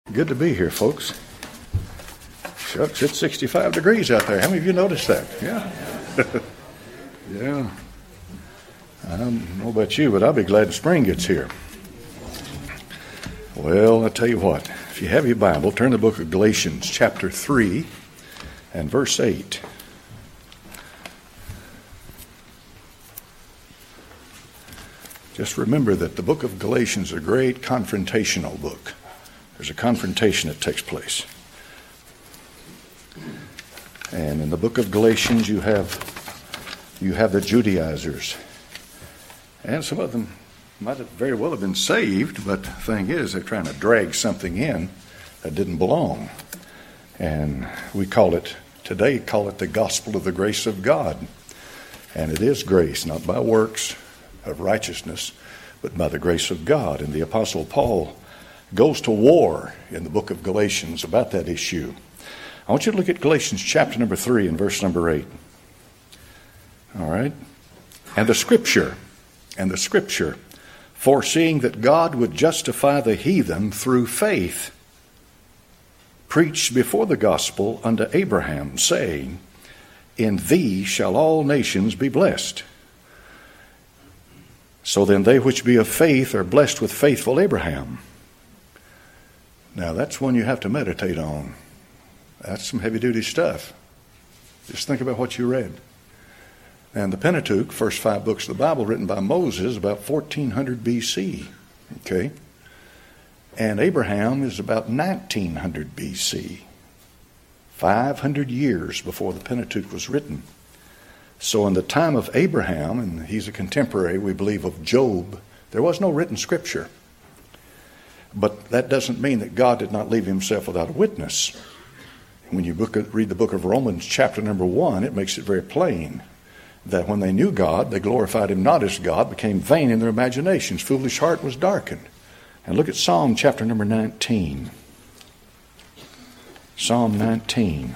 Good to be here, folks. Shucks, it's 65 degrees out there. How many of you noticed that? Yeah. Yeah. I don't know about you, but I'll be glad spring gets here. Well, I tell you what. If you have your Bible, turn to the book of Galatians, chapter 3 and verse 8. Just remember that the book of Galatians is a great confrontational book. There's a confrontation that takes place. And in the book of Galatians you have the Judaizers. And some of them might have very well have been saved, but the thing is they're trying to drag something in that didn't belong. And we call it the gospel of the grace of God. And it is grace, not by works of righteousness, but by the grace of God. And the Apostle Paul goes to war in the book of Galatians about that issue. I want you to look at Galatians chapter number 3 and verse number 8. All right? And the scripture, foreseeing that God would justify the heathen through faith, preached before the gospel unto Abraham, saying, in thee shall all nations be blessed. So then they which be of faith are blessed with faithful Abraham. Now that's one you have to meditate on. That's some heavy-duty stuff. Just think about what you read. And the Pentateuch, first 5 books of the Bible, written by Moses about 1400 BC. Okay? And Abraham is about 1900 BC. 500 years before the Pentateuch was written. So in the time of Abraham, and he's a contemporary, we believe, of Job, there was no written scripture. But that doesn't mean that God did not leave himself without a witness. When you read the book of Romans chapter number 1, it makes it very plain that when they knew God, they glorified him not as God, became vain in their imaginations. Foolish heart was darkened. And look at Psalm chapter number 19. Psalm 19.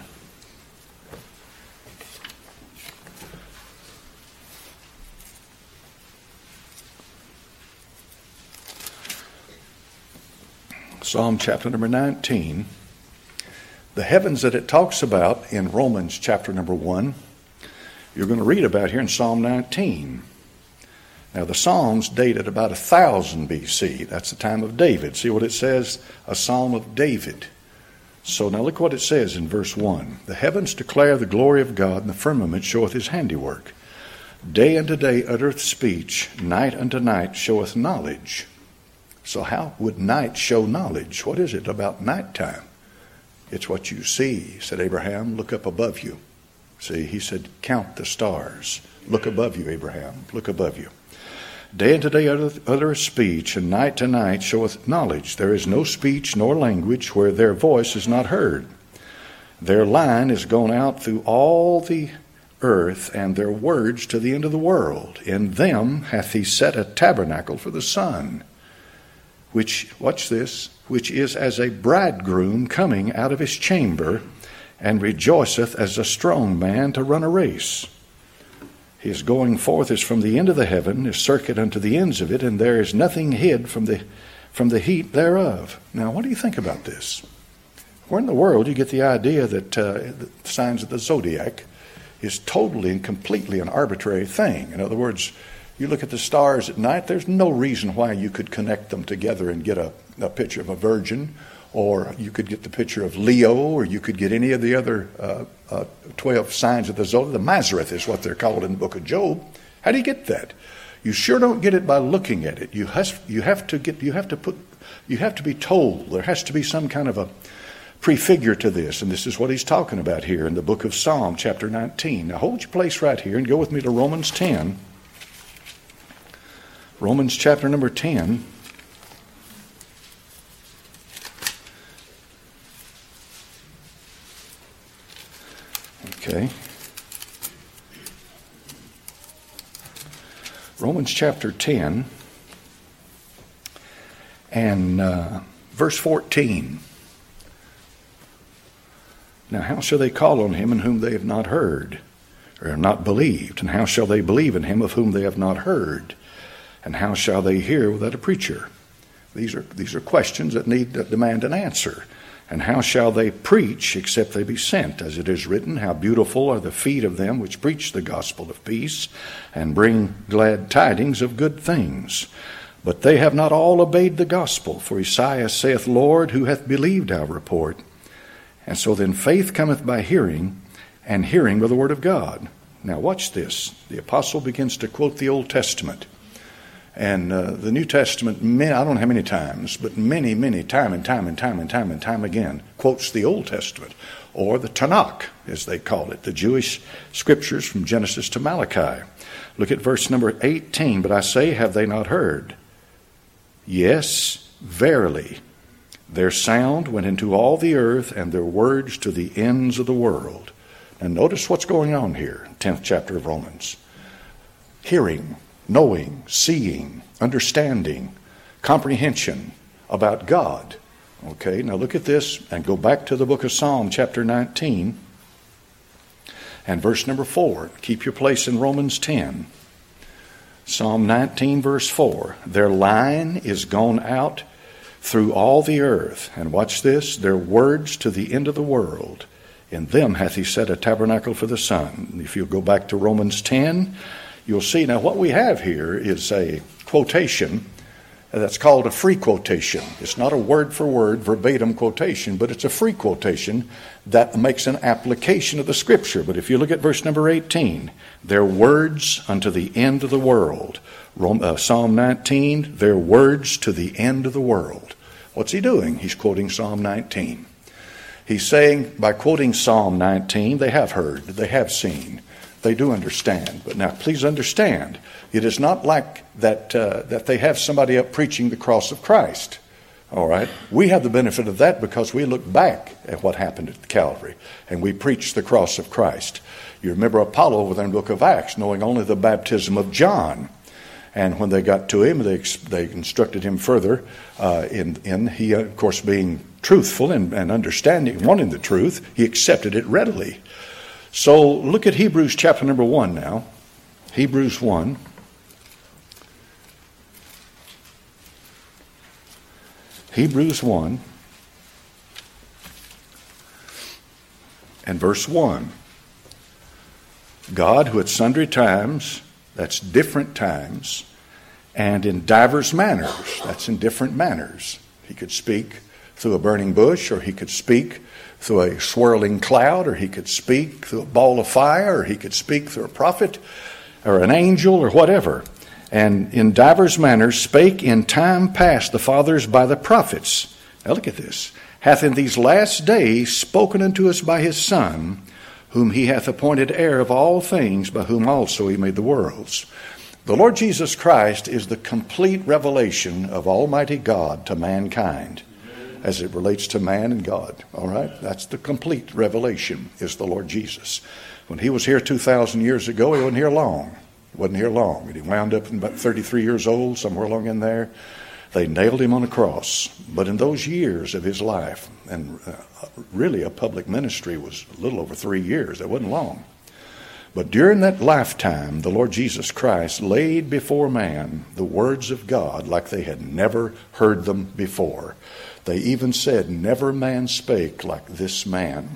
Psalm chapter number 19. The heavens that it talks about in Romans chapter number 1, you're going to read about here in Psalm 19. Now the Psalms date at about 1000 BC. That's the time of David. See what it says? A Psalm of David. So now look what it says in verse 1. The heavens declare the glory of God, and the firmament showeth his handiwork. Day unto day uttereth speech, night unto night showeth knowledge. So how would night show knowledge? What is it about nighttime? It's what you see. Said Abraham, look up above you. See, he said, count the stars. Look above you, Abraham. Look above you. Day unto day uttereth speech, and night to night showeth knowledge. There is no speech nor language where their voice is not heard. Their line is gone out through all the earth, and their words to the end of the world. In them hath he set a tabernacle for the sun, which, watch this, which is as a bridegroom coming out of his chamber, and rejoiceth as a strong man to run a race. His going forth is from the end of the heaven, his circuit unto the ends of it, and there is nothing hid from the heat thereof. Now, what do you think about this? Where in the world do you get the idea that the signs of the zodiac is totally and completely an arbitrary thing? In other words, you look at the stars at night, there's no reason why you could connect them together and get a picture of a virgin, or you could get the picture of Leo, or you could get any of the other 12 signs of the zodiac. The Mazareth is what they're called in the book of Job. How do you get that? You sure don't get it by looking at it. You have to be told. There has to be some kind of a prefigure to this, and this is what he's talking about here in the book of Psalm chapter 19. Now hold your place right here and go with me to Romans 10. Romans chapter number 10. Okay. Romans chapter 10 and verse 14. Now how shall they call on him in whom they have not heard, or have not believed? And how shall they believe in him of whom they have not heard? And how shall they hear without a preacher? These are questions that demand an answer. And how shall they preach except they be sent? As it is written, how beautiful are the feet of them which preach the gospel of peace and bring glad tidings of good things. But they have not all obeyed the gospel. For Isaiah saith, Lord, who hath believed our report? And so then faith cometh by hearing, and hearing by the word of God. Now watch this. The apostle begins to quote the Old Testament. And the New Testament, I don't know how many times, but many, time and time again, quotes the Old Testament, or the Tanakh, as they call it, the Jewish scriptures from Genesis to Malachi. Look at verse number 18. But I say, have they not heard? Yes, verily. Their sound went into all the earth, and their words to the ends of the world. And notice what's going on here, 10th chapter of Romans. Hearing, knowing, seeing, understanding, comprehension about God. Okay, now look at this and go back to the book of Psalm chapter 19 and verse number 4. Keep your place in Romans 10. Psalm 19 verse 4. Their line is gone out through all the earth. And watch this. Their words to the end of the world. In them hath he set a tabernacle for the sun. If you go back to Romans 10, you'll see. Now what we have here is a quotation that's called a free quotation. It's not a word-for-word verbatim quotation, but it's a free quotation that makes an application of the Scripture. But if you look at verse number 18, their words unto the end of the world. Psalm 19, their words to the end of the world. What's he doing? He's quoting Psalm 19. He's saying, by quoting Psalm 19, they have heard, they have seen, they do understand. But now, please understand, it is not like that they have somebody up preaching the cross of Christ. All right? We have the benefit of that because we look back at what happened at Calvary, and we preach the cross of Christ. You remember Apollo over there in the book of Acts, knowing only the baptism of John. And when they got to him, they instructed him further. He, of course, being truthful and understanding, wanting the truth, he accepted it readily. So look at Hebrews chapter number 1 now. Hebrews 1. Hebrews 1 and verse 1. God, who at sundry times, that's different times, and in divers manners, that's in different manners. He could speak through a burning bush, or he could speak through a swirling cloud, or he could speak through a ball of fire, or he could speak through a prophet or an angel or whatever. And in divers manners spake in time past the fathers by the prophets. Now look at this. Hath in these last days spoken unto us by his Son, whom he hath appointed heir of all things, by whom also he made the worlds. The Lord Jesus Christ is the complete revelation of Almighty God to mankind as it relates to man and God. All right? That's the complete revelation, is the Lord Jesus. When he was here 2,000 years ago, he wasn't here long. He wasn't here long. And he wound up in about 33 years old, somewhere along in there. They nailed him on a cross. But in those years of his life, and really a public ministry was a little over 3 years. That wasn't long. But during that lifetime, the Lord Jesus Christ laid before man the words of God like they had never heard them before. They even said, never man spake like this man.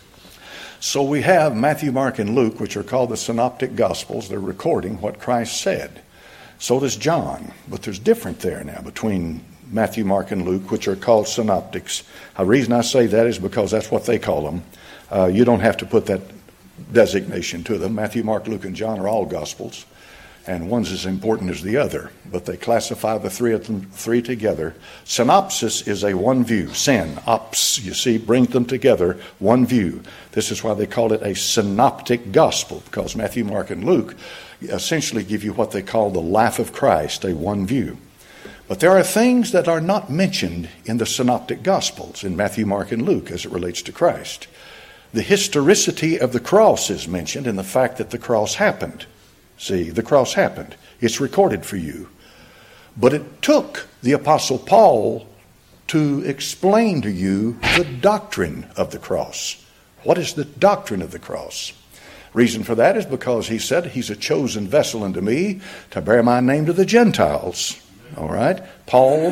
So we have Matthew, Mark, and Luke, which are called the Synoptic Gospels. They're recording what Christ said. So does John. But there's different there now between Matthew, Mark, and Luke, which are called synoptics. The reason I say that is because that's what they call them. You don't have to put that designation to them. Matthew, Mark, Luke, and John are all Gospels, and one's as important as the other. But they classify the three together. Synopsis is a one view. Syn-ops, you see, brings them together, one view. This is why they call it a synoptic gospel, because Matthew, Mark, and Luke essentially give you what they call the life of Christ, a one view. But there are things that are not mentioned in the synoptic gospels, in Matthew, Mark, and Luke, as it relates to Christ. The historicity of the cross is mentioned in the fact that the cross happened. See, the cross happened. It's recorded for you. But it took the Apostle Paul to explain to you the doctrine of the cross. What is the doctrine of the cross? Reason for that is because he said, he's a chosen vessel unto me to bear my name to the Gentiles. All right? Paul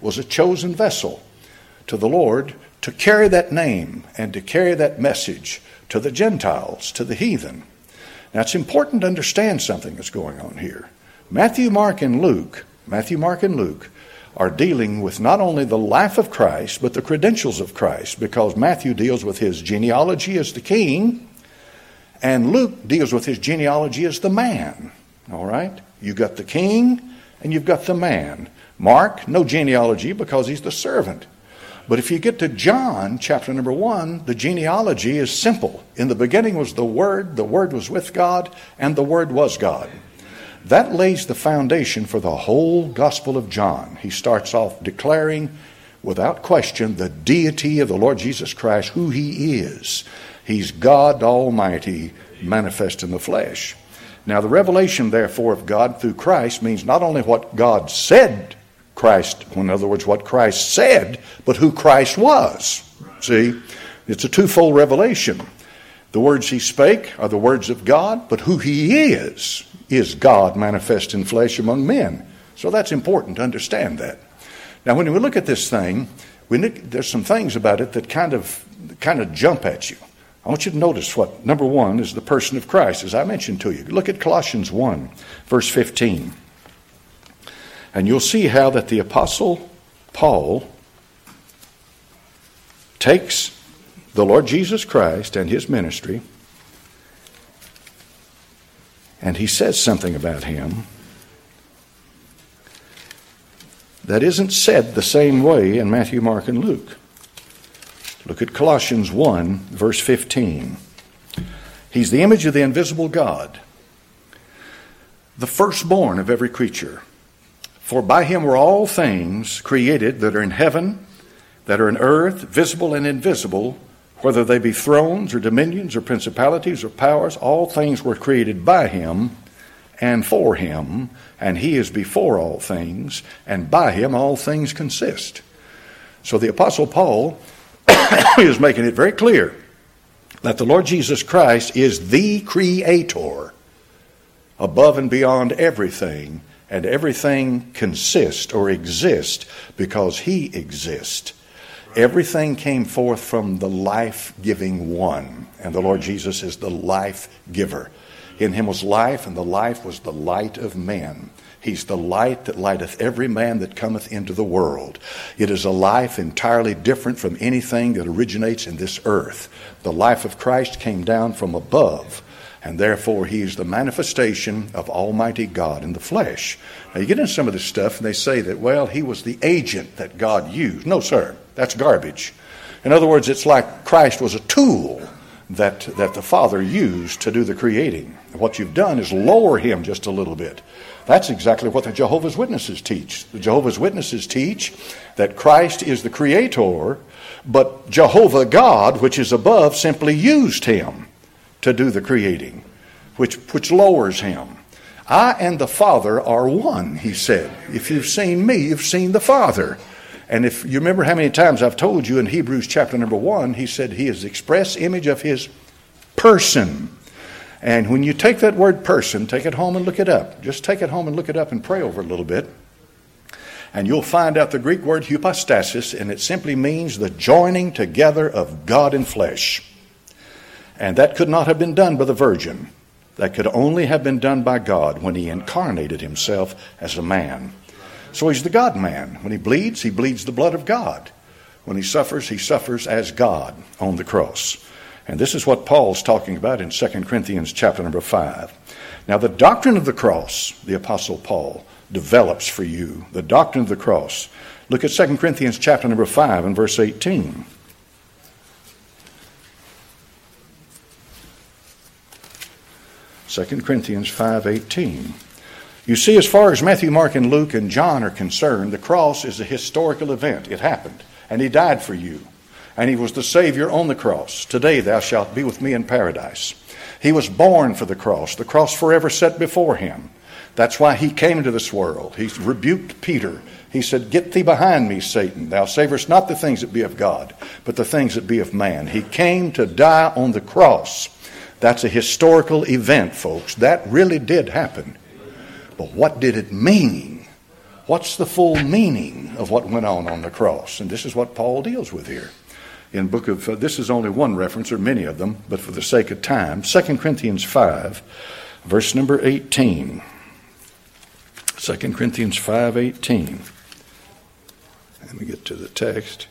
was a chosen vessel to the Lord to carry that name and to carry that message to the Gentiles, to the heathen. Now it's important to understand something that's going on here. Matthew, Mark, and Luke are dealing with not only the life of Christ, but the credentials of Christ, because Matthew deals with his genealogy as the king, and Luke deals with his genealogy as the man. All right? You've got the king, and you've got the man. Mark, no genealogy because he's the servant. But if you get to John, chapter number 1, the genealogy is simple. In the beginning was the Word was with God, and the Word was God. That lays the foundation for the whole Gospel of John. He starts off declaring, without question, the deity of the Lord Jesus Christ, who He is. He's God Almighty, manifest in the flesh. Now, the revelation, therefore, of God through Christ means not only what God said Christ, in other words, what Christ said, but who Christ was. See, it's a twofold revelation. The words He spake are the words of God, but who He is God manifest in flesh among men. So that's important to understand that. Now, when we look at this thing, there's some things about it that kind of jump at you. I want you to notice what, number one, is the person of Christ, as I mentioned to you. Look at Colossians 1, verse 15. And you'll see how that the Apostle Paul takes the Lord Jesus Christ and His ministry, and he says something about Him that isn't said the same way in Matthew, Mark, and Luke. Look at Colossians 1, verse 15. He's the image of the invisible God, the firstborn of every creature. For by Him were all things created that are in heaven, that are in earth, visible and invisible, whether they be thrones or dominions or principalities or powers. All things were created by Him and for Him, and He is before all things, and by Him all things consist. So the Apostle Paul is making it very clear that the Lord Jesus Christ is the Creator above and beyond everything, and everything consists or exists because He exists. Everything came forth from the life-giving one, and the Lord Jesus is the life-giver. In Him was life, and the life was the light of men. He's the light that lighteth every man that cometh into the world. It is a life entirely different from anything that originates in this earth. The life of Christ came down from above, and therefore He is the manifestation of Almighty God in the flesh. Now you get into some of this stuff, and they say that, well, He was the agent that God used. No, sir. That's garbage. In other words, it's like Christ was a tool that the Father used to do the creating. What you've done is lower Him just a little bit. That's exactly what the Jehovah's Witnesses teach. The Jehovah's Witnesses teach that Christ is the Creator, but Jehovah God, which is above, simply used Him to do the creating, which lowers Him. I and the Father are one, He said. If you've seen me, you've seen the Father. And if you remember how many times I've told you in Hebrews chapter number 1, He said He is the express image of His person. And when you take that word person, take it home and look it up. Just take it home and look it up and pray over it a little bit. And you'll find out the Greek word hypostasis, and it simply means the joining together of God and flesh. And that could not have been done by the Virgin. That could only have been done by God when He incarnated Himself as a man. So He's the God-man. When He bleeds the blood of God. When He suffers as God on the cross. And this is what Paul's talking about in 2 Corinthians chapter number 5. Now the doctrine of the cross, the Apostle Paul develops for you. The doctrine of the cross. Look at 2 Corinthians chapter number 5 and verse 18. Second Corinthians 5:18. You see, as far as Matthew, Mark, and Luke, and John are concerned, the cross is a historical event. It happened, and He died for you, and He was the Savior on the cross. Today thou shalt be with me in paradise. He was born for the cross forever set before Him. That's why He came into this world. He rebuked Peter. He said, "Get thee behind me, Satan. Thou savorest not the things that be of God, but the things that be of man." He came to die on the cross. That's a historical event, folks. That really did happen. But what did it mean What's the full meaning of what went on the cross? And this is what Paul deals with here. In book of, this is only one reference, or many of them, but for the sake of time, 2 Corinthians 5, verse number 18. 2 Corinthians 5:18. Let me get to the text.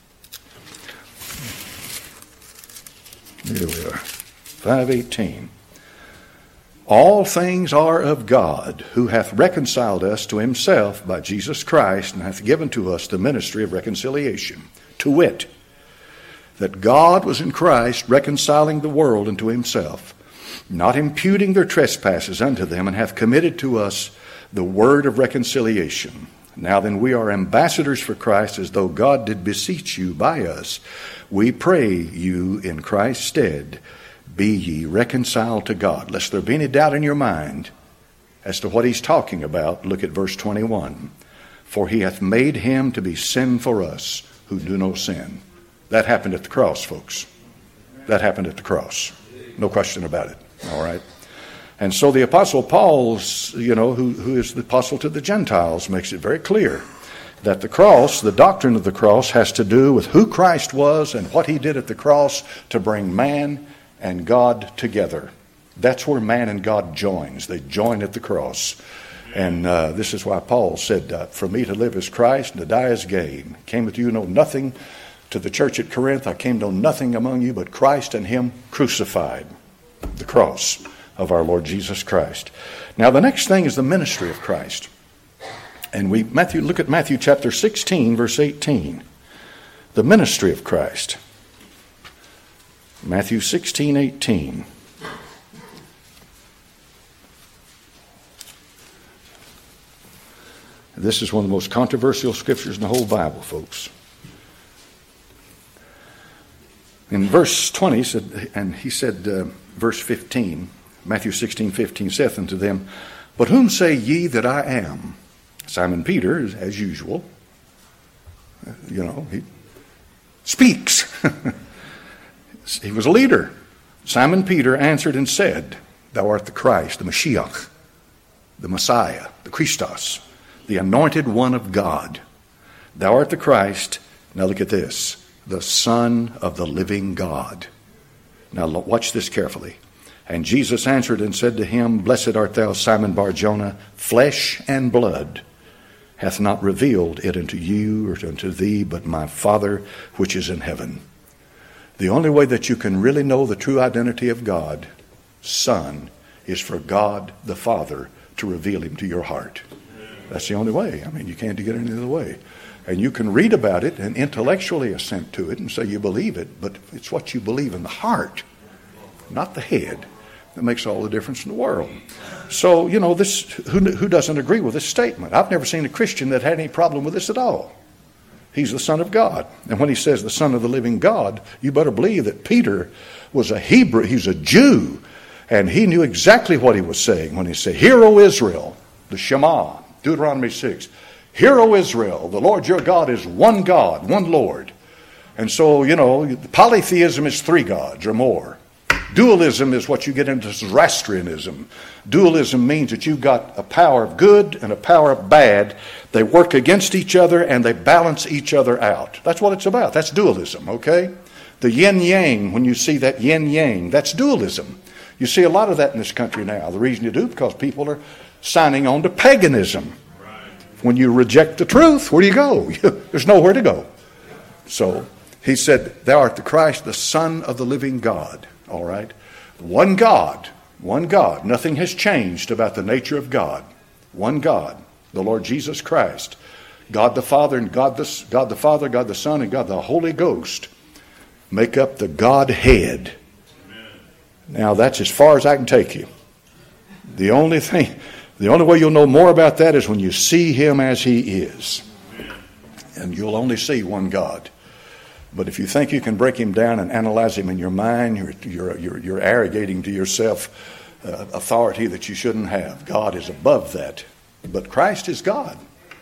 Here we are. 5:18. All things are of God, who hath reconciled us to himself by Jesus Christ, and hath given to us the ministry of reconciliation. To wit, that God was in Christ reconciling the world unto himself, not imputing their trespasses unto them, and hath committed to us the word of reconciliation. Now then, we are ambassadors for Christ, as though God did beseech you by us. We pray you in Christ's stead, be ye reconciled to God. Lest there be any doubt in your mind as to what he's talking about, look at verse 21. For he hath made him to be sin for us who do no sin. That happened at the cross, folks. That happened at the cross. No question about it. All right. And so the Apostle Paul, who is the apostle to the Gentiles, makes it very clear that the cross, the doctrine of the cross, has to do with who Christ was and what he did at the cross to bring man and God together. That's where man and God joins. They join at the cross. And this is why Paul said, for me to live is Christ and to die is gain. Came to you know nothing, to the church at Corinth, I came to know nothing among you but Christ and him crucified. The cross of our Lord Jesus Christ. Now the next thing is the ministry of Christ. And look at Matthew chapter 16, verse 18. The ministry of Christ. Matthew 16:18. This is one of the most controversial scriptures in the whole Bible, folks. In verse 20, verse 15, Matthew 16:15, saith unto them, but whom say ye that I am? Simon Peter, as usual, he speaks. He was a leader. Simon Peter answered and said, thou art the Christ, the Mashiach, the Messiah, the Christos, the anointed one of God. Thou art the Christ, now look at this, the Son of the living God. Now watch this carefully. And Jesus answered and said to him, blessed art thou, Simon Bar-Jonah, flesh and blood hath not revealed it unto you or unto thee, but my Father which is in heaven. The only way that you can really know the true identity of God, Son, is for God the Father to reveal him to your heart. That's the only way. I mean, you can't get any other way. And you can read about it and intellectually assent to it and say you believe it, but it's what you believe in the heart, not the head, that makes all the difference in the world. So, this who doesn't agree with this statement? I've never seen a Christian that had any problem with this at all. He's the Son of God. And when he says the Son of the living God, you better believe that Peter was a Hebrew. He's a Jew. And he knew exactly what he was saying when he said, hear, O Israel, the Shema, Deuteronomy 6. Hear, O Israel, the Lord your God is one God, one Lord. And so, polytheism is three gods or more. Dualism is what you get into Zoroastrianism. Dualism means that you've got a power of good and a power of bad. They work against each other and they balance each other out. That's what it's about. That's dualism, okay? The yin-yang, when you see that yin-yang, that's dualism. You see a lot of that in this country now. The reason you do, because people are signing on to paganism. When you reject the truth, where do you go? There's nowhere to go. So he said, thou art the Christ, the Son of the living God. All right? One God. Nothing has changed about the nature of God. One God, the Lord Jesus Christ. God the Father and God the Father, God the Son, and God the Holy Ghost make up the Godhead. Amen. Now that's as far as I can take you. The only way you'll know more about that is when you see him as he is. And you'll only see one God. But if you think you can break him down and analyze him in your mind, you're arrogating to yourself authority that you shouldn't have. God is above that. But Christ is God.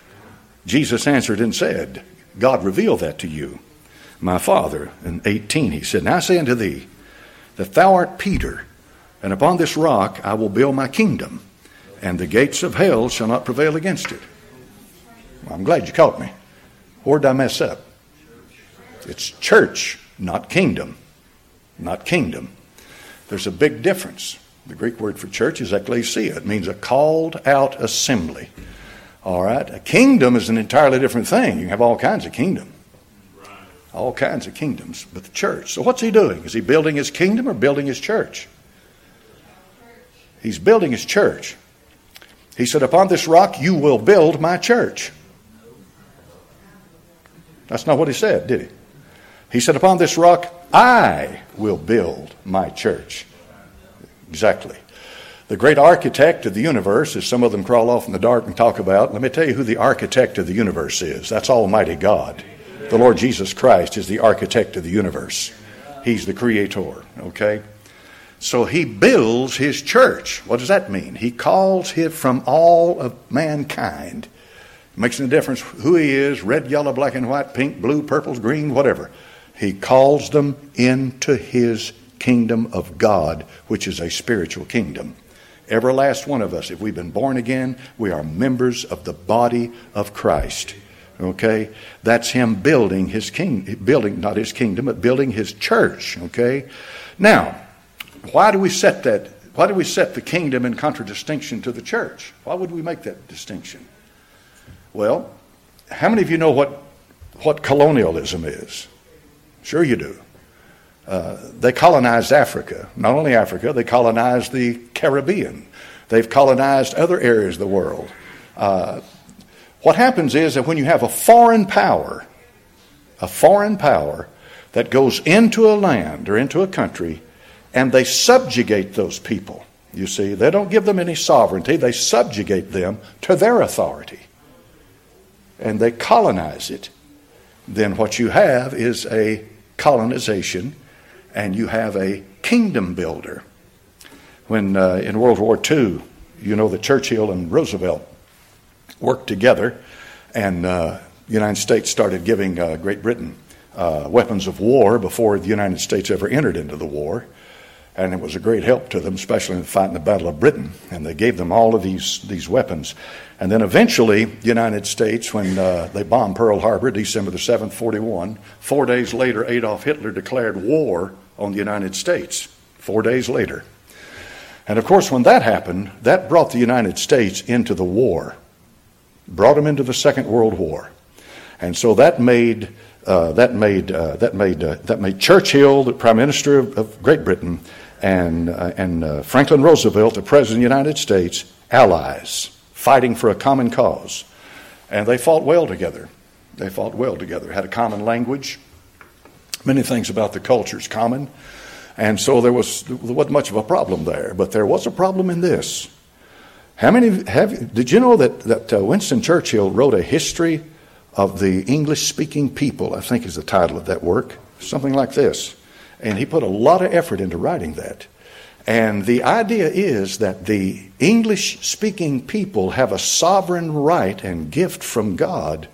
Jesus answered and said, God revealed that to you. My Father, in 18, he said, now I say unto thee, that thou art Peter, and upon this rock I will build my kingdom, and the gates of hell shall not prevail against it. I'm glad you caught me. Where did I mess up? It's church, not kingdom. Not kingdom. There's a big difference. The Greek word for church is ecclesia. It means a called out assembly. All right? A kingdom is an entirely different thing. You can have all kinds of kingdom. All kinds of kingdoms. But the church. So what's he doing? Is he building his kingdom or building his church? He's building his church. He said, upon this rock you will build my church. That's not what he said, did he? He said, upon this rock I will build my church. Exactly. The great architect of the universe, as some of them crawl off in the dark and talk about, let me tell you who the architect of the universe is. That's Almighty God. The Lord Jesus Christ is the architect of the universe. He's the creator, okay? So he builds his church. What does that mean? He calls it from all of mankind. It makes no difference who he is, red, yellow, black and white, pink, blue, purple, green, whatever. He calls them into his kingdom of God, which is a spiritual kingdom. Every last one of us, if we've been born again, we are members of the body of Christ. Okay? That's him building his kingdom, building not his kingdom, but building his church. Okay? Now, why do we set that? Why do we set the kingdom in contradistinction to the church? Why would we make that distinction? Well, how many of you know what colonialism is? Sure you do. They colonized Africa. Not only Africa, they colonized the Caribbean. They've colonized other areas of the world. What happens is that when you have a foreign power that goes into a land or into a country, and they subjugate those people, you see, they don't give them any sovereignty. They subjugate them to their authority. And they colonize it. Then what you have is a colonization, and you have a kingdom builder. When in World War II, you know that Churchill and Roosevelt worked together, and the United States started giving Great Britain weapons of war before the United States ever entered into the war. And it was a great help to them, especially in fighting the Battle of Britain. And they gave them all of these weapons. And then eventually, the United States, when they bombed Pearl Harbor, December the 7th, 1941, 4 days later, Adolf Hitler declared war on the United States. 4 days later. And of course, when that happened, that brought the United States into the war. Brought them into the Second World War. And so that made Churchill the Prime Minister of Great Britain and Franklin Roosevelt, the President of the United States, allies, fighting for a common cause. And they fought well together. Had a common language. Many things about the cultures common. And so there wasn't much of a problem there. But there was a problem in this. Did you know that Winston Churchill wrote a history of the English-speaking people, I think is the title of that work, something like this. And he put a lot of effort into writing that. And the idea is that the English-speaking people have a sovereign right and gift from God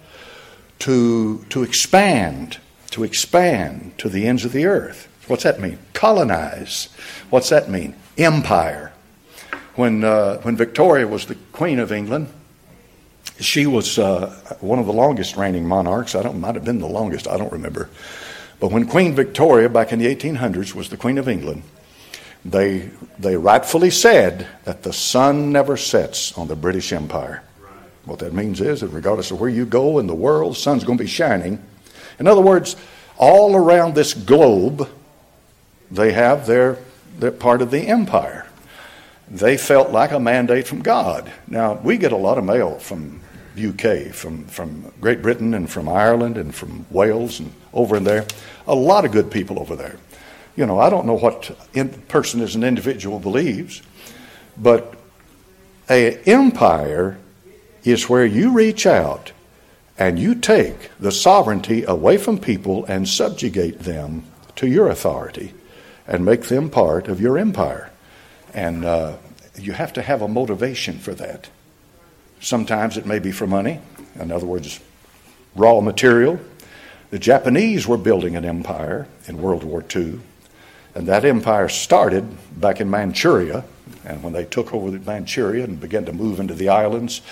to expand to the ends of the earth. What's that mean? Colonize. What's that mean? Empire. When Victoria was the Queen of England, she was one of the longest reigning monarchs. Might have been the longest, I don't remember. But when Queen Victoria, back in the 1800s, was the Queen of England, they rightfully said that the sun never sets on the British Empire. What that means is that regardless of where you go in the world, the sun's going to be shining. In other words, all around this globe, they have their part of the empire. They felt like a mandate from God. Now, we get a lot of mail from UK, from Great Britain and from Ireland and from Wales and over in there. A lot of good people over there. You know, I don't know what person as an individual believes, but an empire is where you reach out and you take the sovereignty away from people and subjugate them to your authority and make them part of your empire. And you have to have a motivation for that. Sometimes it may be for money. In other words, raw material. The Japanese were building an empire in World War II. And that empire started back in Manchuria. And when they took over Manchuria and began to move into the islands,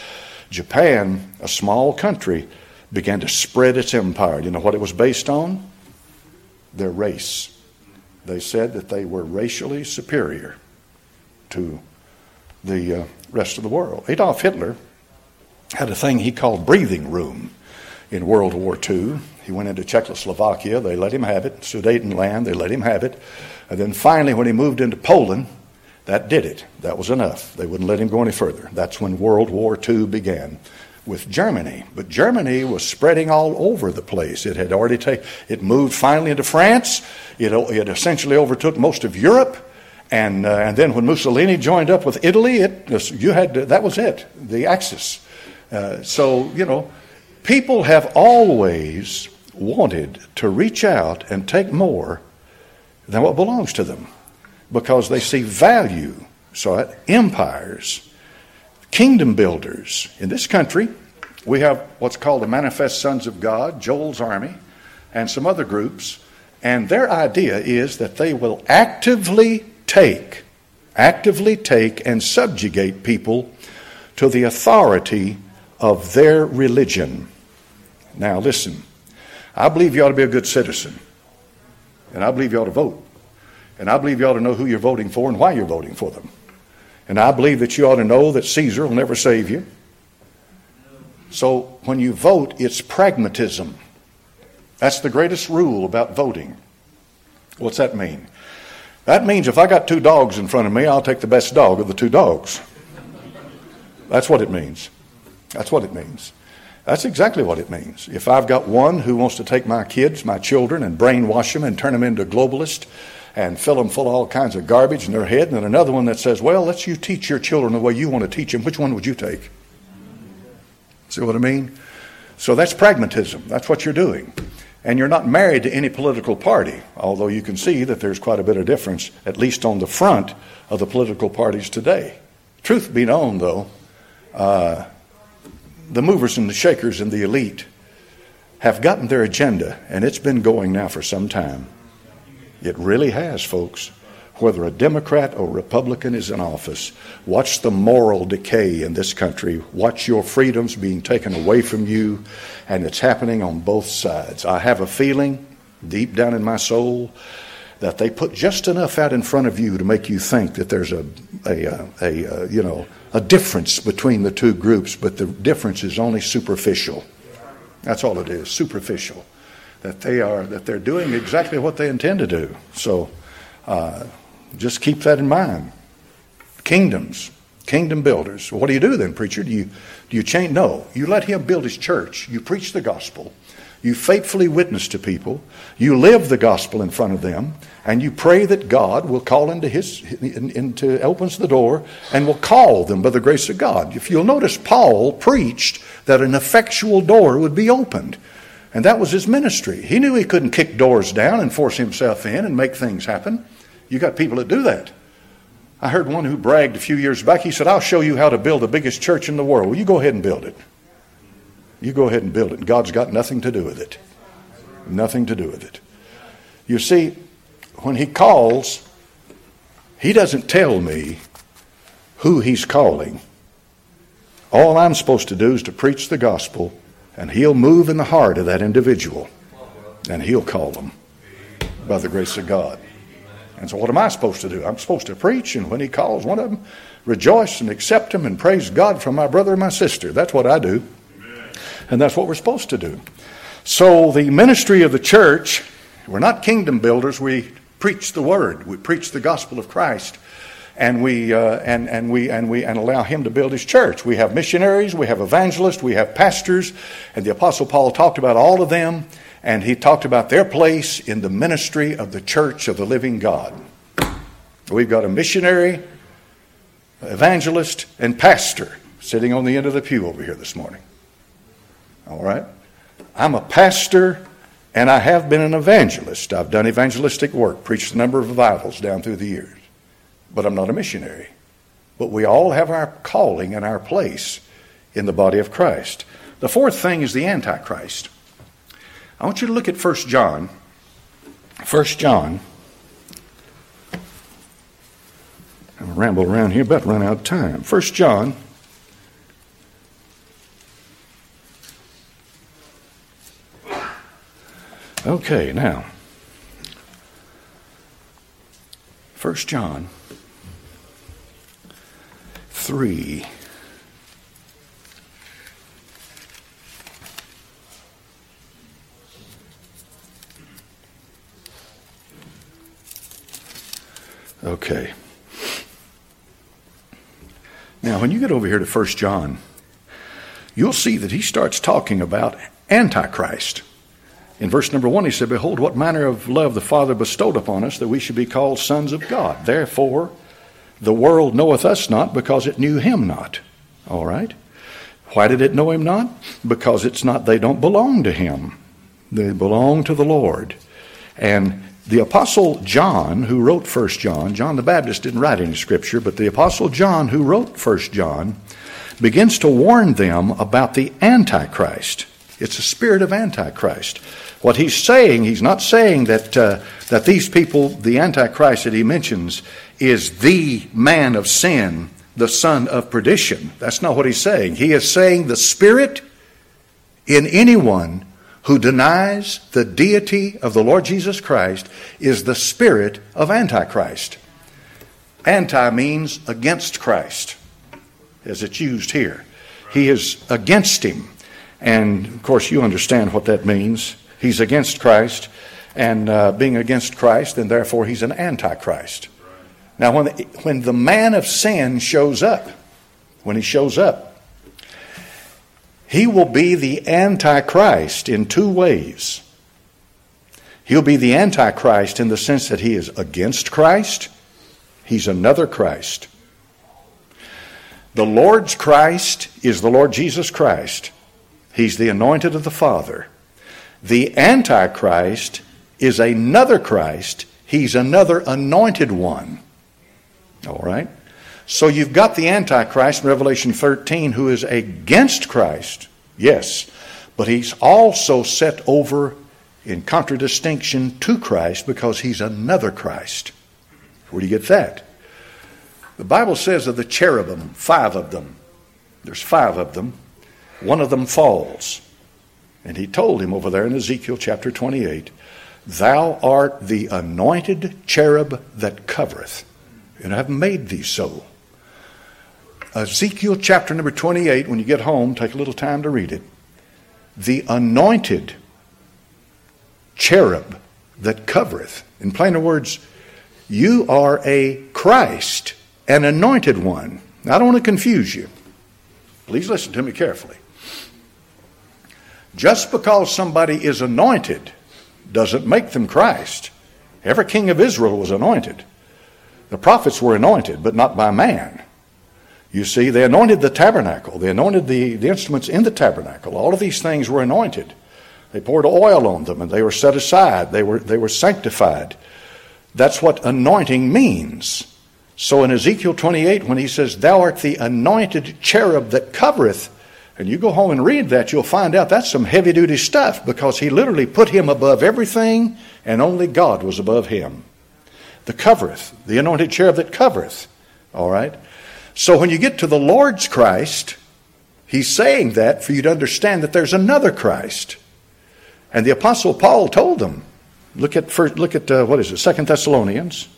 Japan, a small country, began to spread its empire. You know what it was based on? Their race. They said that they were racially superior to the rest of the world. Adolf Hitler had a thing he called breathing room in World War II. He went into Czechoslovakia. They let him have it. Sudetenland, they let him have it. And then finally, when he moved into Poland, that did it. That was enough. They wouldn't let him go any further. That's when World War II began with Germany. But Germany was spreading all over the place. It had already it moved finally into France. It essentially overtook most of Europe. And then when Mussolini joined up with Italy, that was it, the Axis. People have always wanted to reach out and take more than what belongs to them because they see value. So empires, kingdom builders. In this country, we have what's called the Manifest Sons of God, Joel's Army, and some other groups. And their idea is that they will actively take and subjugate people to the authority of their religion. Now listen, I believe you ought to be a good citizen. And I believe you ought to vote. And I believe you ought to know who you're voting for and why you're voting for them. And I believe that you ought to know that Caesar will never save you. So when you vote, it's pragmatism. That's the greatest rule about voting. What's that mean? That means if I got two dogs in front of me, I'll take the best dog of the two dogs. That's what it means. That's what it means. That's exactly what it means. If I've got one who wants to take my kids, my children, and brainwash them and turn them into globalists and fill them full of all kinds of garbage in their head, and then another one that says, well, let's you teach your children the way you want to teach them, which one would you take? See what I mean? So that's pragmatism. That's what you're doing. And you're not married to any political party, although you can see that there's quite a bit of difference, at least on the front of the political parties today. Truth be known, though, the movers and the shakers and the elite have gotten their agenda, and it's been going now for some time. It really has, folks. Whether a Democrat or Republican is in office, watch the moral decay in this country. Watch your freedoms being taken away from you, and it's happening on both sides. I have a feeling deep down in my soul that they put just enough out in front of you to make you think that there's a difference between the two groups, but the difference is only superficial. That's all it is, superficial. That they're doing exactly what they intend to do. So just keep that in mind. Kingdoms, kingdom builders. What do you do then, preacher? Do you change? No. You let him build his church. You preach the gospel. You faithfully witness to people. You live the gospel in front of them, and you pray that God will call opens the door and will call them by the grace of God. If you'll notice, Paul preached that an effectual door would be opened, and that was his ministry. He knew he couldn't kick doors down and force himself in and make things happen. You got people that do that. I heard one who bragged a few years back. He said, I'll show you how to build the biggest church in the world. Well, you go ahead and build it. You go ahead and build it. God's got nothing to do with it. Nothing to do with it. You see, when he calls, he doesn't tell me who he's calling. All I'm supposed to do is to preach the gospel, and he'll move in the heart of that individual, and he'll call them by the grace of God. And so what am I supposed to do? I'm supposed to preach, and when he calls one of them, rejoice and accept him and praise God for my brother and my sister. That's what I do. And that's what we're supposed to do. So the ministry of the church, we're not kingdom builders. We preach the word. We preach the gospel of Christ, and we allow him to build his church. We have missionaries, we have evangelists, we have pastors, and the Apostle Paul talked about all of them, and he talked about their place in the ministry of the church of the living God. We've got a missionary, evangelist, and pastor sitting on the end of the pew over here this morning. All right? I'm a pastor, and I have been an evangelist. I've done evangelistic work, preached a number of revivals down through the years. But I'm not a missionary. But we all have our calling and our place in the body of Christ. The fourth thing is the Antichrist. I want you to look at 1 John. 1 John. I'm going to ramble around here, but run out of time. 1 John Okay, now, 1 John 3. Okay. Now, when you get over here to 1 John, you'll see that he starts talking about Antichrist. In verse number 1, he said, "Behold, what manner of love the Father bestowed upon us, that we should be called sons of God. Therefore, the world knoweth us not, because it knew him not." All right? Why did it know him not? Because they don't belong to him. They belong to the Lord. And the Apostle John, who wrote 1 John, John the Baptist didn't write any scripture, but the Apostle John, who wrote 1 John, begins to warn them about the Antichrist. It's a spirit of Antichrist. What he's saying, he's not saying that these people, the Antichrist that he mentions, is the man of sin, the son of perdition. That's not what he's saying. He is saying the spirit in anyone who denies the deity of the Lord Jesus Christ is the spirit of Antichrist. Anti means against Christ, as it's used here. He is against him. And, of course, you understand what that means. He's against Christ, and being against Christ, and therefore he's an Antichrist. Now, when the man of sin shows up, he will be the Antichrist in two ways. He'll be the Antichrist in the sense that he is against Christ. He's another Christ. The Lord's Christ is the Lord Jesus Christ. He's the anointed of the Father. The Antichrist is another Christ. He's another anointed one. All right? So you've got the Antichrist in Revelation 13 who is against Christ. Yes. But he's also set over in contradistinction to Christ because he's another Christ. Where do you get that? The Bible says of the cherubim, 5 of them. There's 5 of them. One of them falls. And he told him over there in Ezekiel chapter 28, "Thou art the anointed cherub that covereth, and I have made thee so." Ezekiel chapter number 28, when you get home, take a little time to read it. The anointed cherub that covereth. In plainer words, you are a Christ, an anointed one. Now, I don't want to confuse you. Please listen to me carefully. Just because somebody is anointed doesn't make them Christ. Every king of Israel was anointed. The prophets were anointed, but not by man. You see, they anointed the tabernacle. They anointed the instruments in the tabernacle. All of these things were anointed. They poured oil on them, and they were set aside. They were sanctified. That's what anointing means. So in Ezekiel 28, when he says, "Thou art the anointed cherub that covereth," and you go home and read that, you'll find out that's some heavy-duty stuff, because he literally put him above everything, and only God was above him. The covereth, the anointed cherub that covereth. All right? So when you get to the Lord's Christ, he's saying that for you to understand that there's another Christ. And the Apostle Paul told them. Look at 2 Thessalonians.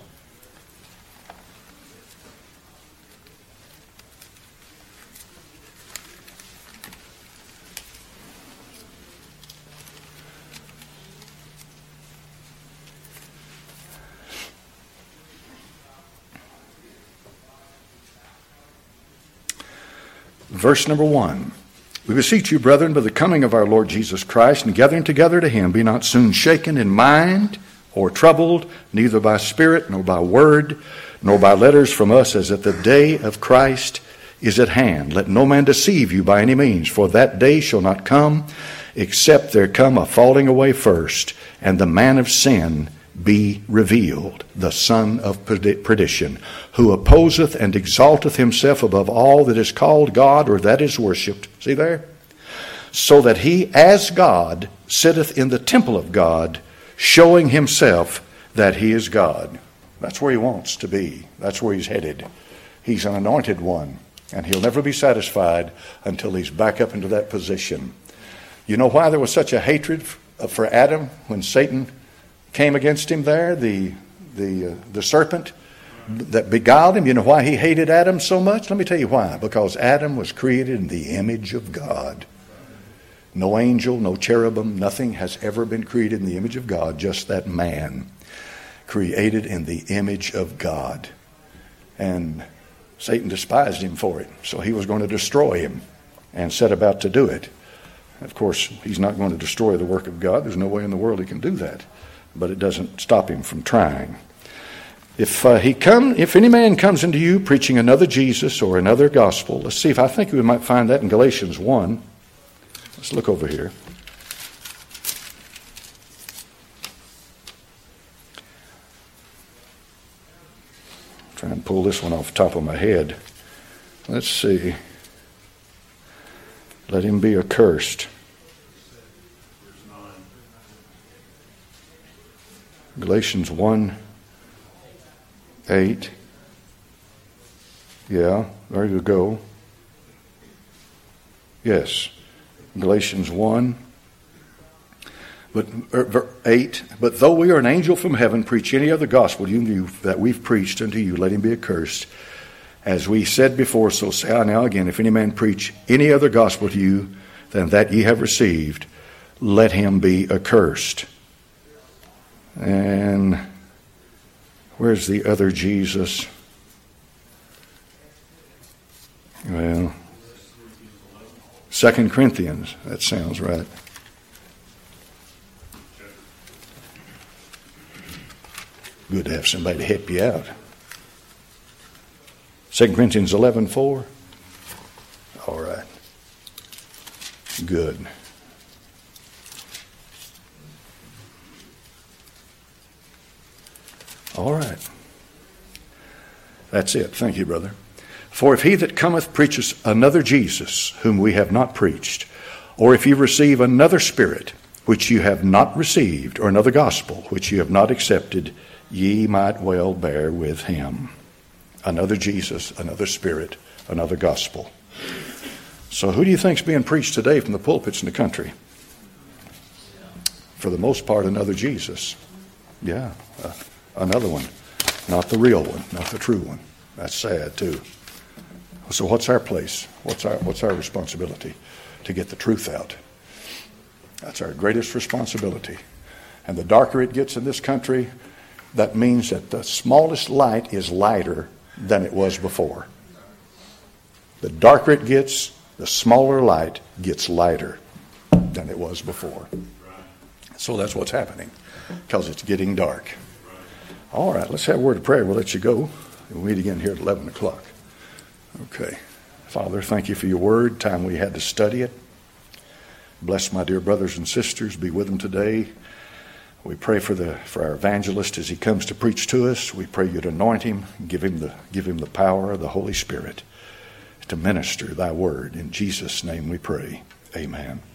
Verse number 1. "We beseech you, brethren, by the coming of our Lord Jesus Christ, and gathering together to him, be not soon shaken in mind, or troubled, neither by spirit, nor by word, nor by letters from us, as that the day of Christ is at hand. Let no man deceive you by any means, for that day shall not come, except there come a falling away first, and the man of sin be revealed, the son of perdition, who opposeth and exalteth himself above all that is called God or that is worshipped." See there? "So that he, as God, sitteth in the temple of God, showing himself that he is God." That's where he wants to be. That's where he's headed. He's an anointed one, and he'll never be satisfied until he's back up into that position. You know why there was such a hatred for Adam when Satan came against him there, the serpent that beguiled him? You know why he hated Adam so much? Let me tell you why. Because Adam was created in the image of God. No angel, no cherubim, nothing has ever been created in the image of God, just that man created in the image of God. And Satan despised him for it, so he was going to destroy him and set about to do it. Of course, he's not going to destroy the work of God. There's no way in the world he can do that, but it doesn't stop him from trying. If any man comes into you preaching another Jesus or another gospel, let's see if I think we might find that in Galatians 1. Let's look over here. Try and pull this one off the top of my head. Let's see. Let him be accursed. Galatians 1:8. Yeah, there you go. Yes. Galatians 1. But 8, but though we are an angel from heaven, preach any other gospel that we've preached unto you, let him be accursed. As we said before, so say I now again, if any man preach any other gospel to you than that ye have received, let him be accursed. And where's the other Jesus? Well, 2 Corinthians, that sounds right. Good to have somebody to help you out. 2 Corinthians 11:4. All right. Good. All right. That's it. Thank you, brother. For if he that cometh preaches another Jesus, whom we have not preached, or if you receive another spirit, which you have not received, or another gospel, which you have not accepted, ye might well bear with him. Another Jesus, another spirit, another gospel. So who do you think's being preached today from the pulpits in the country? For the most part, another Jesus. Yeah, another one. Not the real one, not the true one. That's sad too. So what's our place? What's our responsibility? To get the truth out. That's our greatest responsibility. And the darker it gets in this country, that means that the smallest light is lighter than it was before. The darker it gets, the smaller light gets lighter than it was before. So that's what's happening, because it's getting dark. All right, let's have a word of prayer. We'll let you go. We'll meet again here at 11 o'clock. Okay. Father, thank you for your word, time we had to study it. Bless my dear brothers and sisters. Be with them today. We pray for our evangelist as he comes to preach to us. We pray you'd anoint him, give him the power of the Holy Spirit to minister thy word. In Jesus' name we pray. Amen.